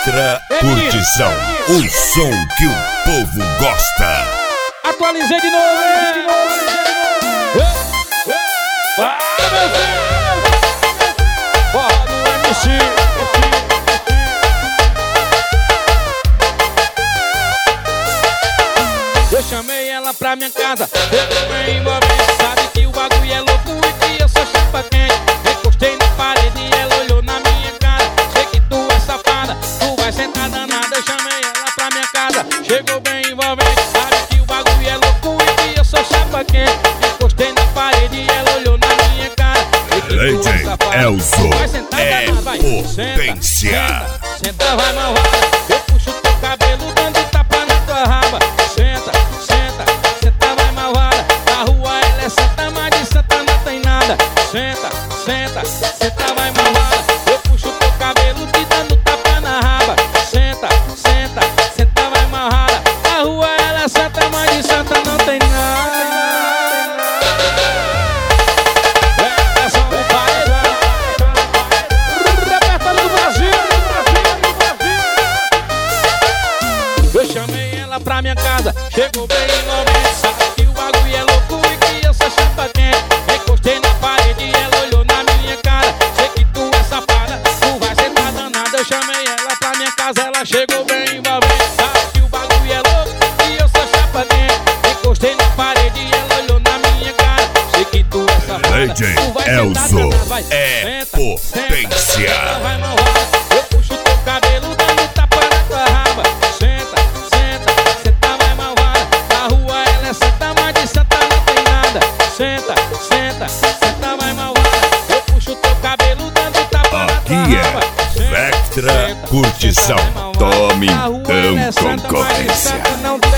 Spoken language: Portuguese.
Vectra Curtição, o som que o povo gosta. Atualizei de novo, hein? Fala, meu filho! Bora no MC. Eu chamei ela pra minha casa, eu bem envolvente. Sabe que o bagulho é louco e que eu sou chapa quente. Encostei na parede e ela olhou na minha cara. Sei que tu é safada, tu vai sentar danada. Eu chamei ela pra minha casa, chegou bem envolvente. Sabe que o bagulho é louco e que eu sou chapa quente. Encostei na parede e ela olhou na minha cara. DJ Elzo é potência. Senta, vai malvada. Eu puxo teu cabelo dando tapa na tua raba. Senta, vai malvada. Na rua ela é santa, mas de santa não tem nada. Senta, vai malvada. Eu puxo teu cabelo te dando tapa na raba. Senta, vai malvada. Na rua ela é santa, mas de santa não tem nada. É só um paredão. Repertório do Brasil. Eu chamei ela pra minha casa, chegou bem envolvente. Sabe que o bagulho é louco e que eu sou chapa quente. Encostei na parede e ela olhou na minha cara. Sei que tu é safada, tu vai sentar danada. Eu chamei ela pra minha casa, ela chegou bem envolvente. Sabe que o bagulho é louco e eu sou chapa quente. Encostei na parede e ela olhou na minha cara. Sei que tu é safada, tu vai sentar Elzo danada. Vai, é potência. Senta, vai malvada. Eu puxo teu cabelo dando tapa na tua raba. Senta, vai malvada. Na rua ela é santa, mas de santa não tem nada. Senta, vai malvada. Eu puxo teu cabelo dando tapa na tua Aqui raba. é Vectra Curtição. Tome então concorrência. concorrência.